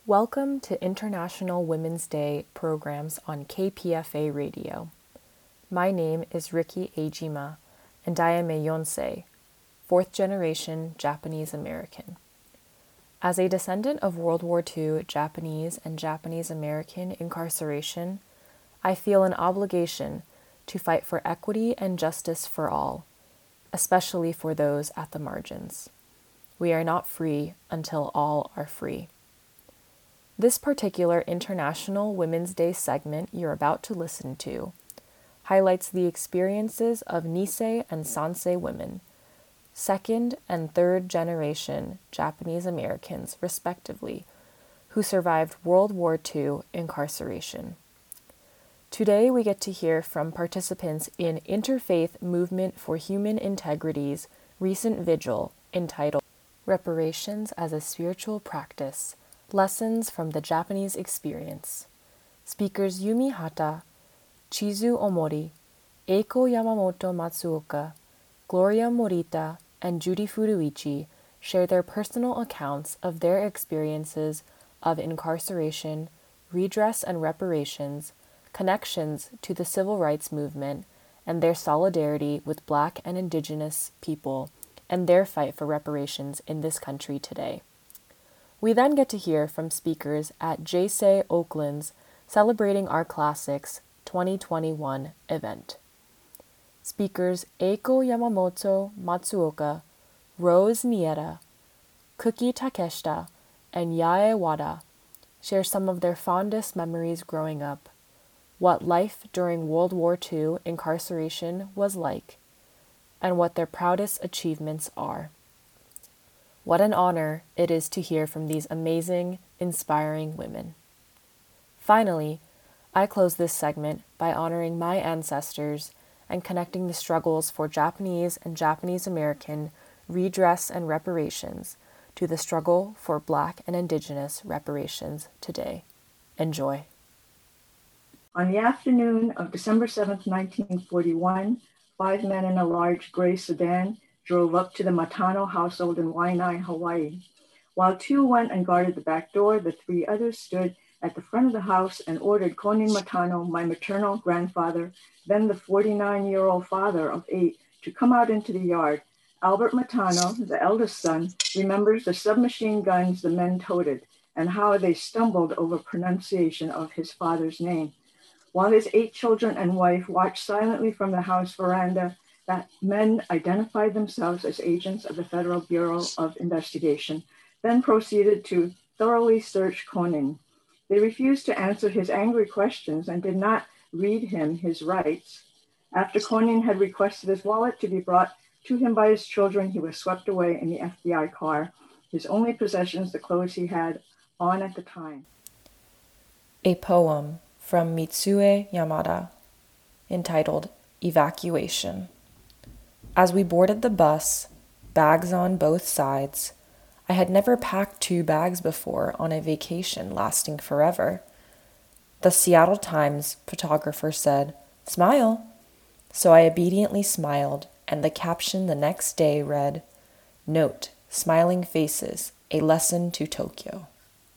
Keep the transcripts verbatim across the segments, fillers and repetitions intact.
Welcome to International Women's Day programs on K P F A Radio. My name is Riki Ejima, and I am a Yonsei, fourth generation Japanese American. As a descendant of World War Two Japanese and Japanese American incarceration, I feel an obligation to fight for equity and justice for all, especially for those at the margins. We are not free until all are free. This particular International Women's Day segment you're about to listen to highlights the experiences of Nisei and Sansei women, second and third generation Japanese Americans, respectively, who survived World War Two incarceration. Today we get to hear from participants in Interfaith Movement for Human Integrity's recent vigil entitled Reparations as a Spiritual Practice, Lessons from the Japanese Experience. Speakers Yumi Hata, Chizu Omori, Eiko Yamamoto Matsuoka, Gloria Morita, and Judy Furuichi share their personal accounts of their experiences of incarceration, redress and reparations, connections to the civil rights movement, and their solidarity with Black and Indigenous people and their fight for reparations in this country today. We then get to hear from speakers at J S A Y Oakland's Celebrating Our Classics twenty twenty-one event. Speakers Eiko Yamamoto Matsuoka, Rose Mieta, Kuki Takeshita, and Yae Wada share some of their fondest memories growing up, what life during World War Two incarceration was like, and what their proudest achievements are. What an honor it is to hear from these amazing, inspiring women. Finally, I close this segment by honoring my ancestors and connecting the struggles for Japanese and Japanese American redress and reparations to the struggle for Black and Indigenous reparations today. Enjoy. On the afternoon of December seventh, nineteen forty-one, five men in a large gray sedan drove up to the Matano household in Waianae, Hawaii. While two went and guarded the back door, the three others stood at the front of the house and ordered Konin Matano, my maternal grandfather, then the forty-nine-year-old father of eight, to come out into the yard. Albert Matano, the eldest son, remembers the submachine guns the men toted and how they stumbled over pronunciation of his father's name. While his eight children and wife watched silently from the house veranda, that men identified themselves as agents of the Federal Bureau of Investigation, then proceeded to thoroughly search Konin. They refused to answer his angry questions and did not read him his rights. After Konin had requested his wallet to be brought to him by his children, he was swept away in the F B I car, his only possessions the clothes he had on at the time. A poem from Mitsue Yamada entitled Evacuation. As we boarded the bus, bags on both sides, I had never packed two bags before on a vacation lasting forever. The Seattle Times photographer said, "Smile." So I obediently smiled, and the caption the next day read, "Note, smiling faces, a lesson to Tokyo."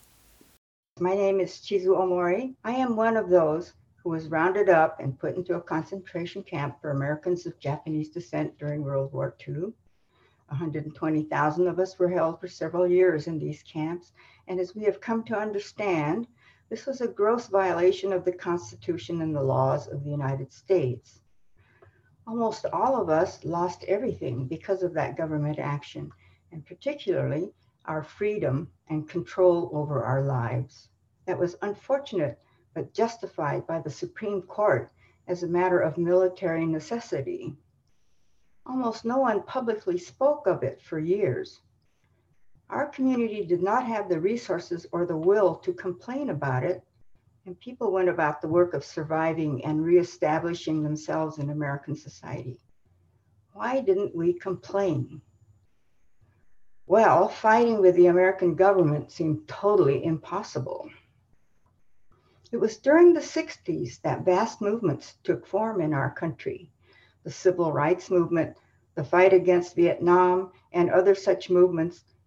My name is Chizu Omori. I am one of those who was rounded up and put into a concentration camp for Americans of Japanese descent during World War Two. one hundred twenty thousand of us were held for several years in these camps, and as we have come to understand, this was a gross violation of the Constitution and the laws of the United States. Almost all of us lost everything because of that government action, and particularly our freedom and control over our lives. That was unfortunate, but justified by the Supreme Court as a matter of military necessity. Almost no one publicly spoke of it for years. Our community did not have the resources or the will to complain about it, and people went about the work of surviving and reestablishing themselves in American society. Why didn't we complain? Well, fighting with the American government seemed totally impossible. It was during the sixties that vast movements took form in our country. The civil rights movement, the fight against Vietnam, and other such movements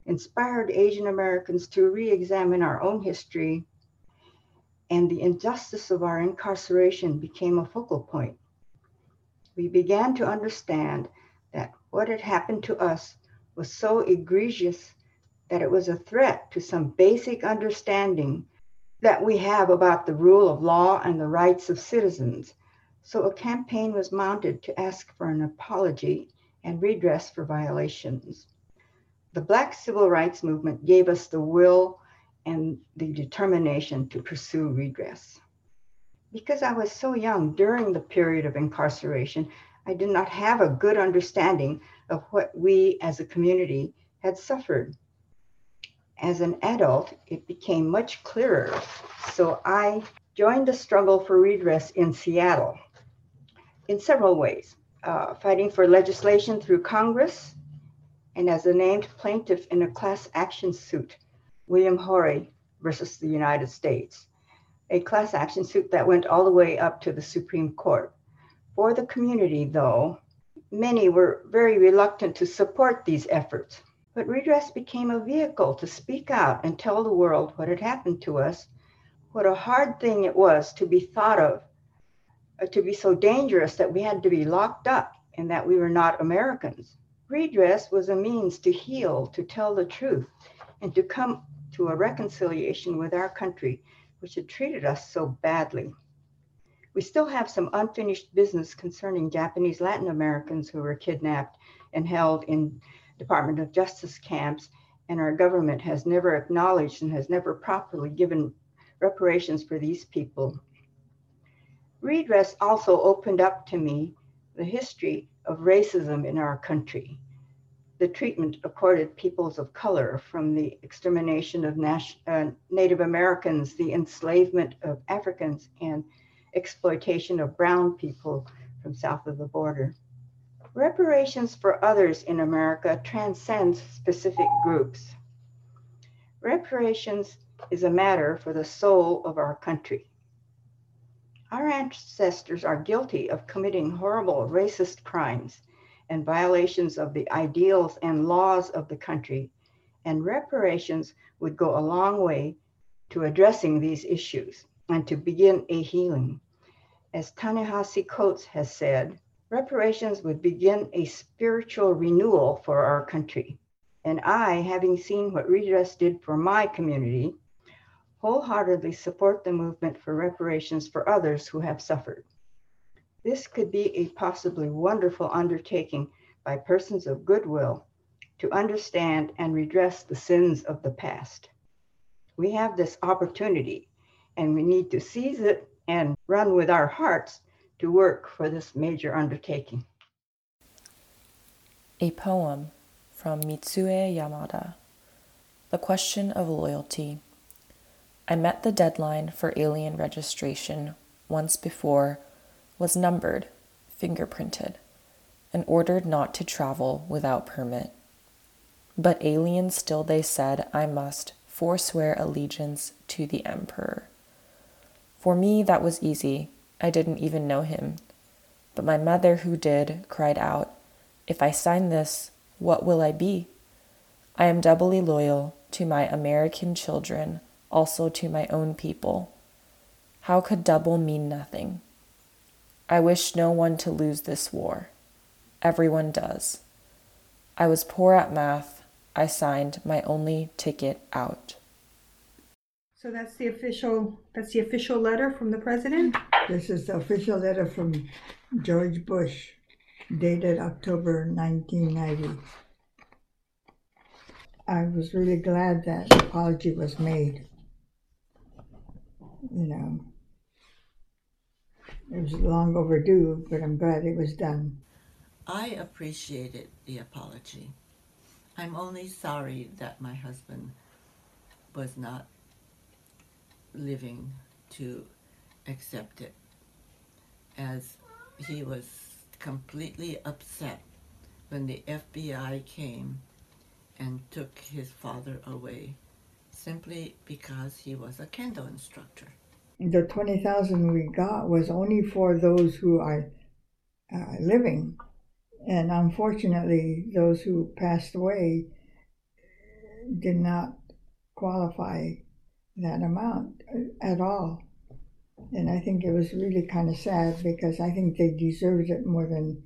inspired Asian Americans to re-examine our own history, and the injustice of our incarceration became a focal point. We began to understand that what had happened to us was so egregious that it was a threat to some basic understanding that we have about the rule of law and the rights of citizens. So a campaign was mounted to ask for an apology and redress for violations. The Black Civil Rights Movement gave us the will and the determination to pursue redress. Because I was so young during the period of incarceration, I did not have a good understanding of what we as a community had suffered. As an adult, it became much clearer. So I joined the struggle for redress in Seattle in several ways, uh, fighting for legislation through Congress, and as a named plaintiff in a class action suit, William Horry versus the United States, a class action suit that went all the way up to the Supreme Court. For the community, though, many were very reluctant to support these efforts. But redress became a vehicle to speak out and tell the world what had happened to us, what a hard thing it was to be thought of, uh, to be so dangerous that we had to be locked up and that we were not Americans. Redress was a means to heal, to tell the truth, and to come to a reconciliation with our country, which had treated us so badly. We still have some unfinished business concerning Japanese Latin Americans who were kidnapped and held in Department of Justice camps, and our government has never acknowledged and has never properly given reparations for these people. Redress also opened up to me the history of racism in our country, the treatment accorded peoples of color, from the extermination of Nas- uh, Native Americans, the enslavement of Africans, and exploitation of brown people from south of the border. Reparations for others in America transcends specific groups. Reparations is a matter for the soul of our country. Our ancestors are guilty of committing horrible racist crimes and violations of the ideals and laws of the country, and reparations would go a long way to addressing these issues and to begin a healing. As Ta-Nehisi Coates has said, reparations would begin a spiritual renewal for our country. And I, having seen what redress did for my community, wholeheartedly support the movement for reparations for others who have suffered. This could be a possibly wonderful undertaking by persons of goodwill to understand and redress the sins of the past. We have this opportunity, and we need to seize it and run with our hearts to work for this major undertaking. A poem from Mitsue Yamada. The Question of Loyalty. I met the deadline for alien registration once before, was numbered, fingerprinted, and ordered not to travel without permit. But alien still they said I must forswear allegiance to the emperor. For me that was easy, I didn't even know him. But my mother who did cried out, if I sign this, what will I be? I am doubly loyal to my American children, also to my own people. How could double mean nothing? I wish no one to lose this war. Everyone does. I was poor at math. I signed my only ticket out. So that's the official, that's the official letter from the president? This is the official letter from George Bush, dated October nineteen ninety. I was really glad that the apology was made. You know, it was long overdue, but I'm glad it was done. I appreciated the apology. I'm only sorry that my husband was not living to accept it, as he was completely upset when the F B I came and took his father away simply because he was a kendo instructor. The twenty thousand we got was only for those who are uh, living, and unfortunately those who passed away, did not qualify that amount at all. And I think it was really kind of sad because I think they deserved it more than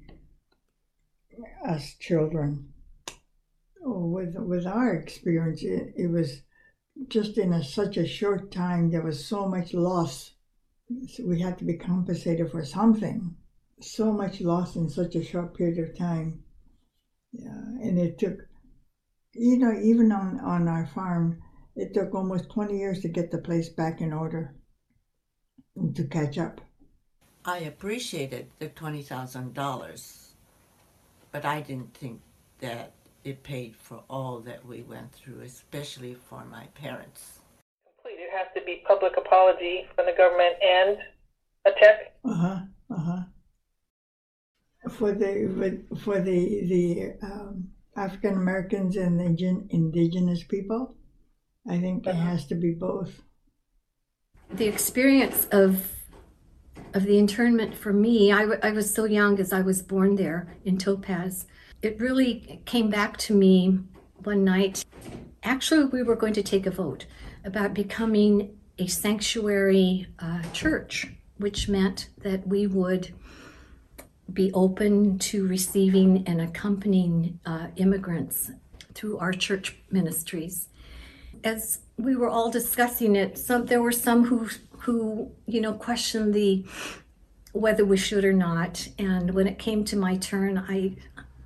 us children. With with our experience, it, it was just in a, such a short time, there was so much loss. So we had to be compensated for something. So much loss in such a short period of time. Yeah, and it took, you know, even on, on our farm, it took almost twenty years to get the place back in order and to catch up. I appreciated the twenty thousand dollars, but I didn't think that it paid for all that we went through, especially for my parents. It has to be public apology from the government and a check. Uh-huh, uh-huh. For the for the the um, African Americans and the indigenous people, I think it has to be both. The experience of of the internment for me, I, w- I was so young as I was born there in Topaz. It really came back to me one night. Actually, we were going to take a vote about becoming a sanctuary uh, church, which meant that we would be open to receiving and accompanying uh, immigrants through our church ministries. As we were all discussing it, some there were some who who you know questioned the whether we should or not. And when it came to my turn, I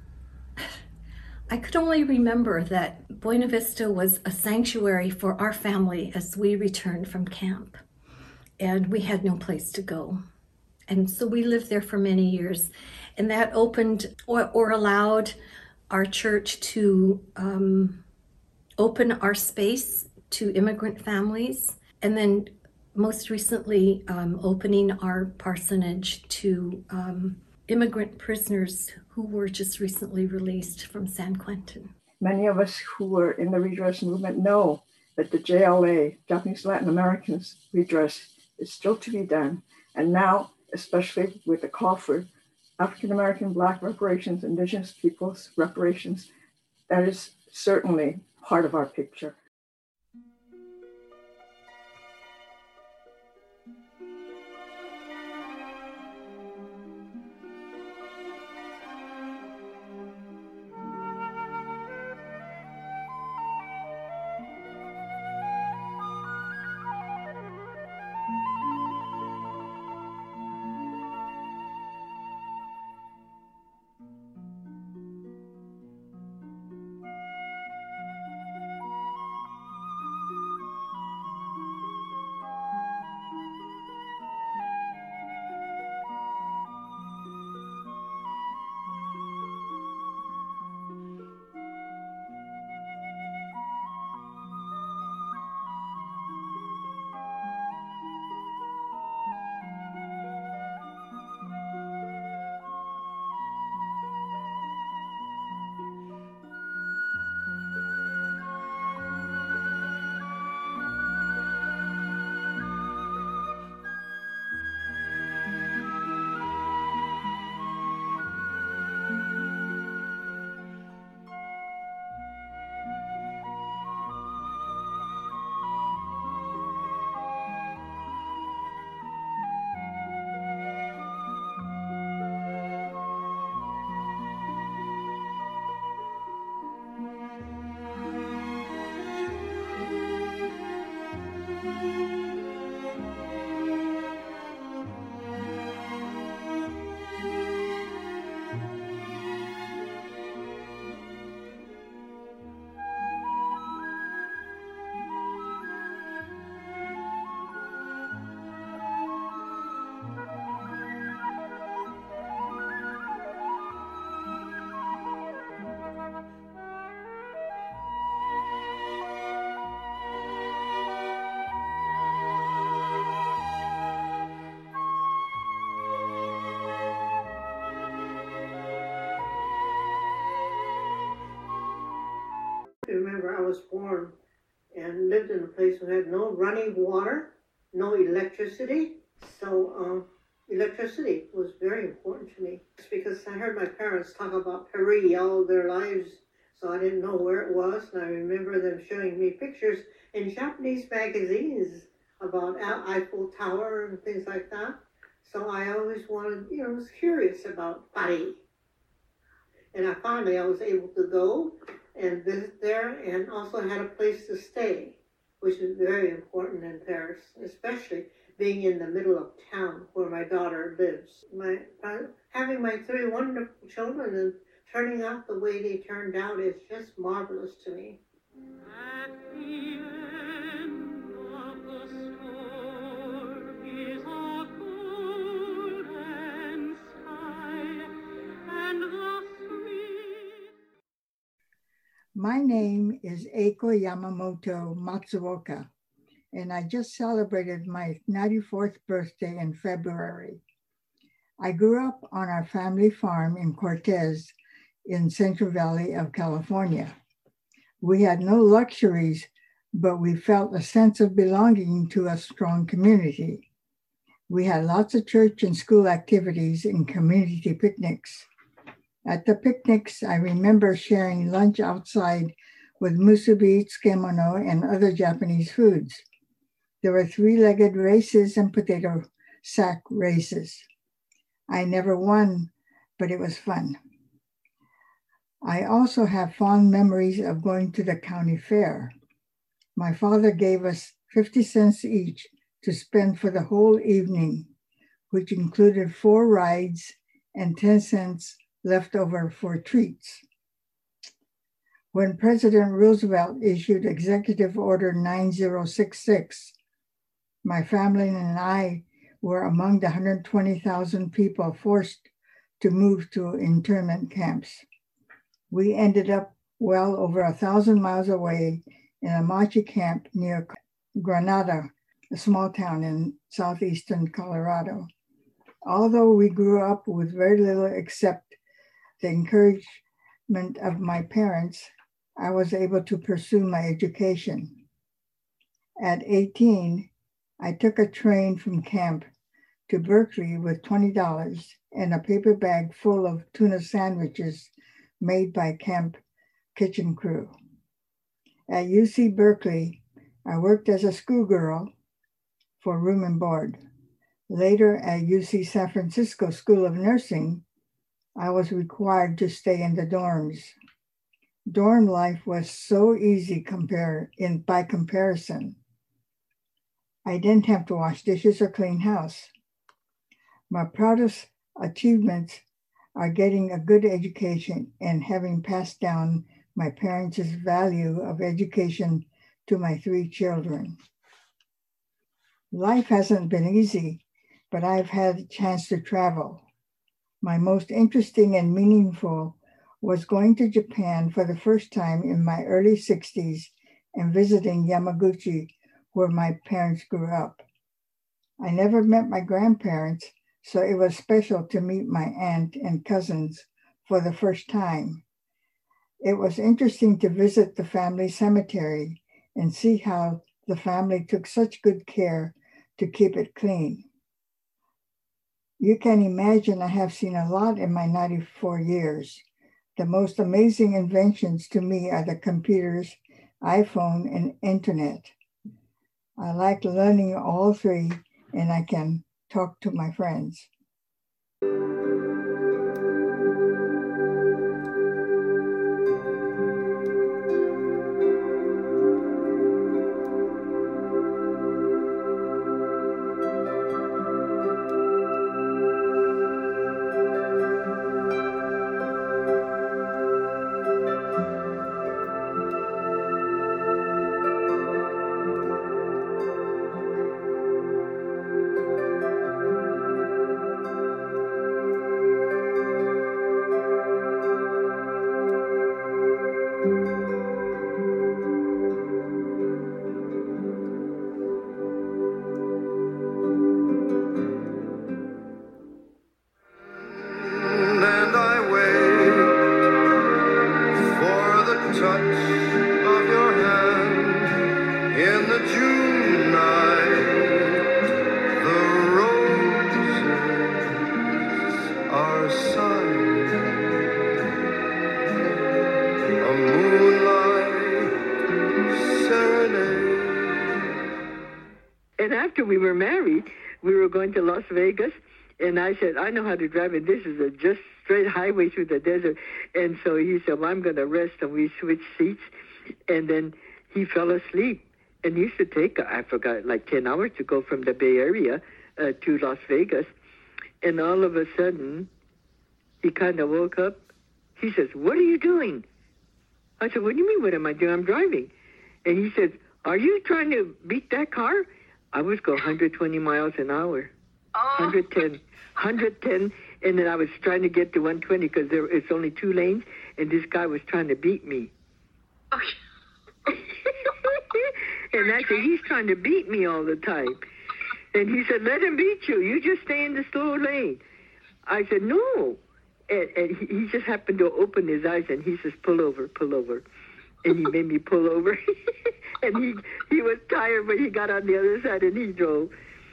I could only remember that Buena Vista was a sanctuary for our family as we returned from camp, and we had no place to go. And so we lived there for many years, and that opened or, or allowed our church to um, open our space to immigrant families, and then most recently um, opening our parsonage to um, immigrant prisoners who were just recently released from San Quentin. Many of us who were in the redress movement know that the J L A, Japanese Latin Americans redress, is still to be done. And now, especially with the call for African American, Black reparations, Indigenous peoples reparations, that is certainly part of our picture. I remember I was born and lived in a place that had no running water, no electricity. So um, electricity was very important to me. It's because I heard my parents talk about Paris all their lives. so I didn't know where it was. And I remember them showing me pictures in Japanese magazines about Eiffel Tower and things like that. So I always wanted, you know, was curious about Paris. And I finally I was able to go and visit there, and also had a place to stay, which is very important in Paris, especially being in the middle of town where my daughter lives. My uh, having my three wonderful children and turning out the way they turned out is just marvelous to me. At the end of the storm is a golden sky, and the sweet... My name is Eiko Yamamoto Matsuoka, and I just celebrated my ninety-fourth birthday in February. I grew up on our family farm in Cortez in Central Valley of California. We had no luxuries, but we felt a sense of belonging to a strong community. We had lots of church and school activities and community picnics. At the picnics, I remember sharing lunch outside with musubi, tsukemono, and other Japanese foods. There were three-legged races and potato sack races. I never won, but it was fun. I also have fond memories of going to the county fair. My father gave us fifty cents each to spend for the whole evening, which included four rides and ten cents left over for treats. When President Roosevelt issued Executive Order nine zero six six, my family and I were among the one hundred twenty thousand people forced to move to internment camps. We ended up well over a thousand miles away in a Machi camp near Granada, a small town in southeastern Colorado. Although we grew up with very little except the encouragement of my parents, I was able to pursue my education. At eighteen, I took a train from camp to Berkeley with twenty dollars and a paper bag full of tuna sandwiches made by camp kitchen crew. At U C Berkeley, I worked as a schoolgirl for room and board. Later at U C San Francisco School of Nursing, I was required to stay in the dorms. Dorm life was so easy compare, in, by comparison. I didn't have to wash dishes or clean house. My proudest achievements are getting a good education and having passed down my parents' value of education to my three children. Life hasn't been easy, but I've had a chance to travel. My most interesting and meaningful was going to Japan for the first time in my early sixties and visiting Yamaguchi, where my parents grew up. I never met my grandparents, so it was special to meet my aunt and cousins for the first time. It was interesting to visit the family cemetery and see how the family took such good care to keep it clean. You can imagine I have seen a lot in my ninety-four years. The most amazing inventions to me are the computers, iPhone, and internet. I like learning all three, and I can talk to my friends. And after we were married, we were going to Las Vegas, and I said, I know how to drive, and this is a just straight highway through the desert. And so he said, well, I'm going to rest, and we switched seats. And then he fell asleep. And it used to take, I forgot, like ten hours to go from the Bay Area uh, to Las Vegas. And all of a sudden, he kind of woke up. He says, what are you doing? I said, what do you mean, what am I doing? I'm driving. And he says, are you trying to beat that car? I was going one hundred twenty miles an hour. Oh. one hundred ten. one hundred ten. And then I was trying to get to one twenty because there it's only two lanes. And this guy was trying to beat me. Okay. And I said, he's trying to beat me all the time. And he said, let him beat you. You just stay in the slow lane. I said, no. And, and he, he just happened to open his eyes, and he says, pull over, pull over. And he made me pull over. And he, he was tired, but he got on the other side, and he drove.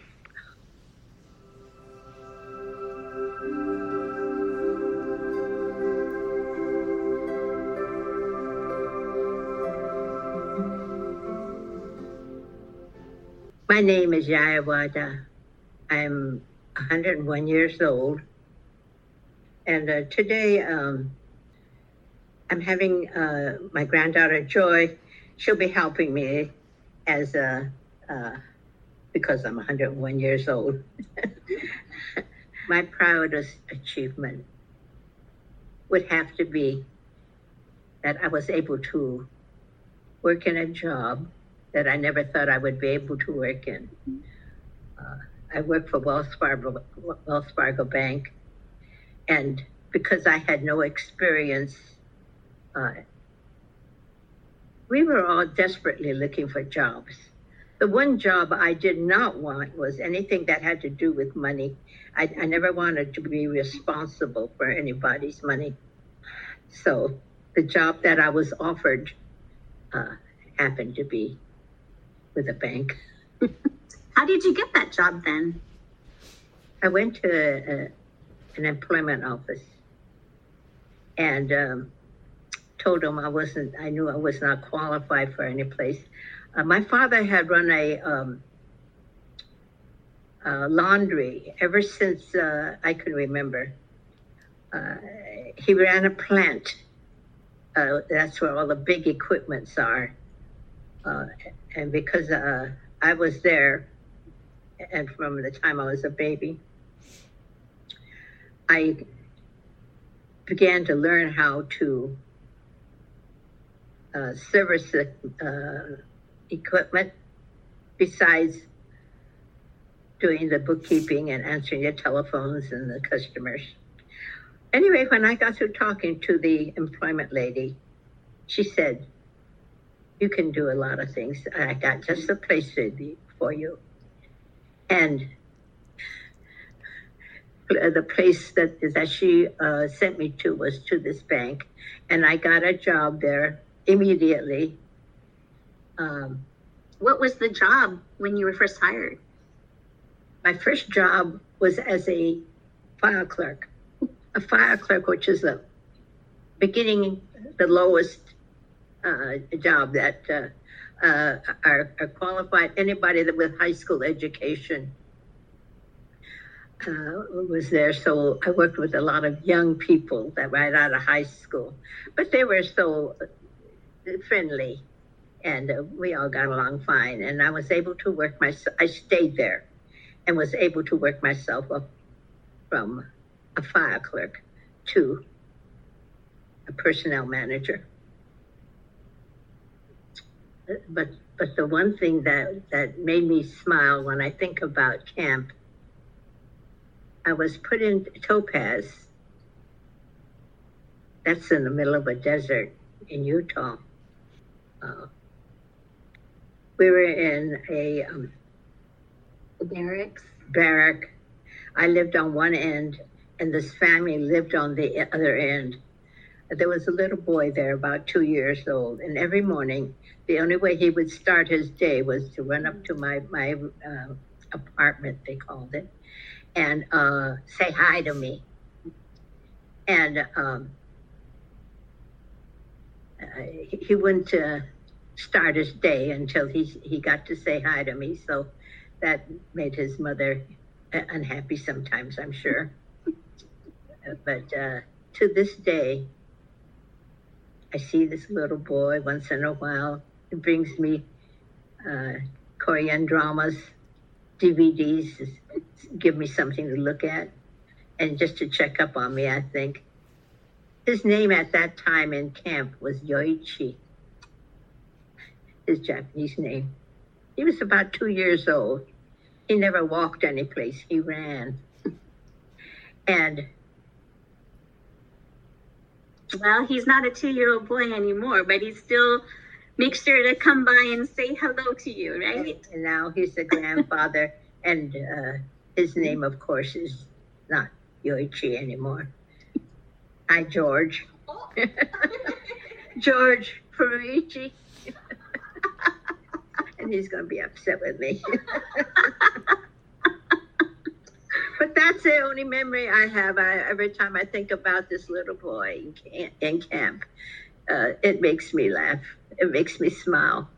My name is Yayawada. I'm one hundred one years old. And uh, today um, I'm having uh, my granddaughter Joy. She'll be helping me as a, uh, because I'm one hundred one years old. My proudest achievement would have to be that I was able to work in a job that I never thought I would be able to work in. Uh, I worked for Wells Fargo, Wells Fargo Bank, and because I had no experience, uh, we were all desperately looking for jobs. The one job I did not want was anything that had to do with money. I, I never wanted to be responsible for anybody's money. So the job that I was offered uh, happened to be with a bank. How did you get that job then? I went to a, an employment office and um, told them I wasn't, I knew I was not qualified for any place. Uh, my father had run a um, uh, laundry ever since uh, I can remember. Uh, he ran a plant. Uh, that's where all the big equipments are. Uh, and because uh, I was there, and from the time I was a baby, I began to learn how to uh, service the uh, equipment besides doing the bookkeeping and answering the telephones and the customers. Anyway, when I got through talking to the employment lady, she said, you can do a lot of things. I got just the place for you. And the place that, that she uh, sent me to was to this bank. And I got a job there immediately. Um, what was the job when you were first hired? My first job was as a file clerk. A file clerk, which is the beginning, the lowest uh, job that uh, uh, are, are qualified. Anybody that with high school education uh, was there. So I worked with a lot of young people that right out of high school, but they were so friendly, and uh, we all got along fine. And I was able to work myself. I stayed there, and was able to work myself up from a file clerk to a personnel manager. But but the one thing that, that made me smile when I think about camp, I was put in Topaz. That's in the middle of a desert in Utah. Uh, we were in a um, the barracks. Barrack. I lived on one end, and this family lived on the other end. There was a little boy there, about two years old, and every morning, the only way he would start his day was to run up to my my uh, apartment, they called it, and uh, say hi to me. And um, uh, he wouldn't uh, start his day until he he got to say hi to me. So That made his mother uh, unhappy sometimes, I'm sure. But uh, to this day, I see this little boy once in a while. He brings me uh, Korean dramas, D V Ds, give me something to look at, and just to check up on me, I think. His name at that time in camp was Yoichi, his Japanese name. He was about two years old. He never walked any place, he ran. And well, he's not a two-year-old boy anymore, but he still makes sure to come by and say hello to you, right? And now he's a grandfather, and uh, his name, of course, is not Yoichi anymore. Hi, George. Oh. George Furuichi. And he's going to be upset with me. But that's the only memory I have. I, every time I think about this little boy in camp, in camp uh, it makes me laugh. It makes me smile.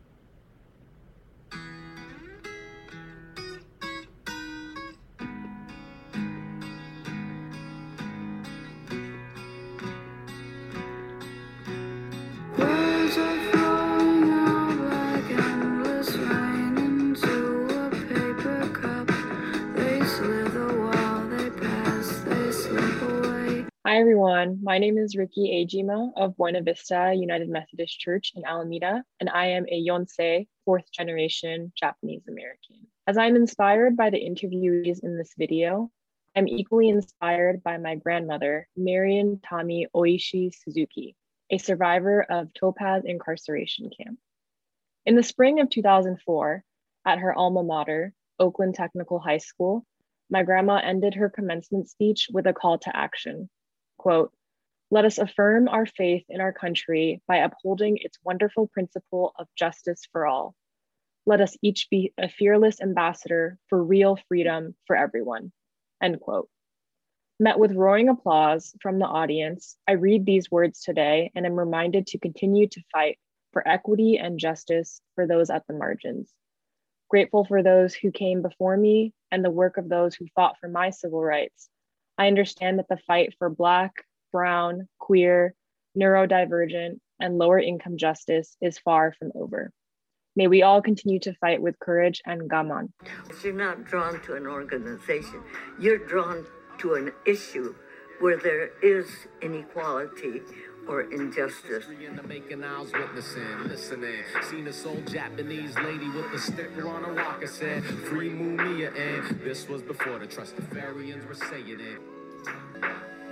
Hi everyone, my name is Ricky Ejima of Buena Vista United Methodist Church in Alameda, and I am a Yonsei, fourth generation Japanese American. As I'm inspired by the interviewees in this video, I'm equally inspired by my grandmother, Marion Tami Oishi Suzuki, a survivor of Topaz incarceration camp. In the spring of two thousand four, at her alma mater, Oakland Technical High School, my grandma ended her commencement speech with a call to action. Quote, "Let us affirm our faith in our country by upholding its wonderful principle of justice for all. Let us each be a fearless ambassador for real freedom for everyone." End quote. Met with roaring applause from the audience, I read these words today and am reminded to continue to fight for equity and justice for those at the margins. Grateful for those who came before me and the work of those who fought for my civil rights. I understand that the fight for Black, brown, queer, neurodivergent, and lower income justice is far from over. May we all continue to fight with courage and gaman. You're not drawn to an organization, you're drawn to an issue where there is inequality or injustice. In the making, I was witnessing, listening. Seen this old Japanese lady with the sticker on her walker said, "Free Mumia," and this was before the Trustafarians were saying it. When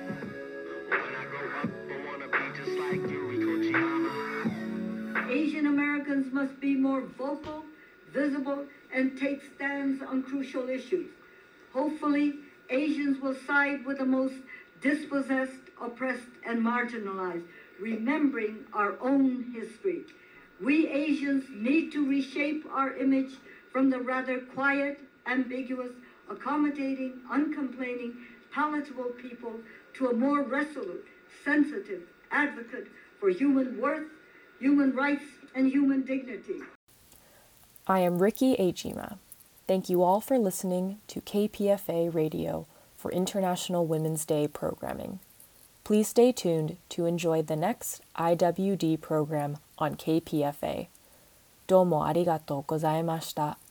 I grow up, I wanna be just like Yuri Kochiyama. Asian Americans must be more vocal, visible, and take stands on crucial issues. Hopefully, Asians will side with the most dispossessed, oppressed, and marginalized, remembering our own history. We Asians need to reshape our image from the rather quiet, ambiguous, accommodating, uncomplaining, palatable people to a more resolute, sensitive advocate for human worth, human rights, and human dignity. I am Ricky Ejima. Thank you all for listening to K P F A Radio for International Women's Day programming. Please stay tuned to enjoy the next I W D program on K P F A. どうもありがとうございました。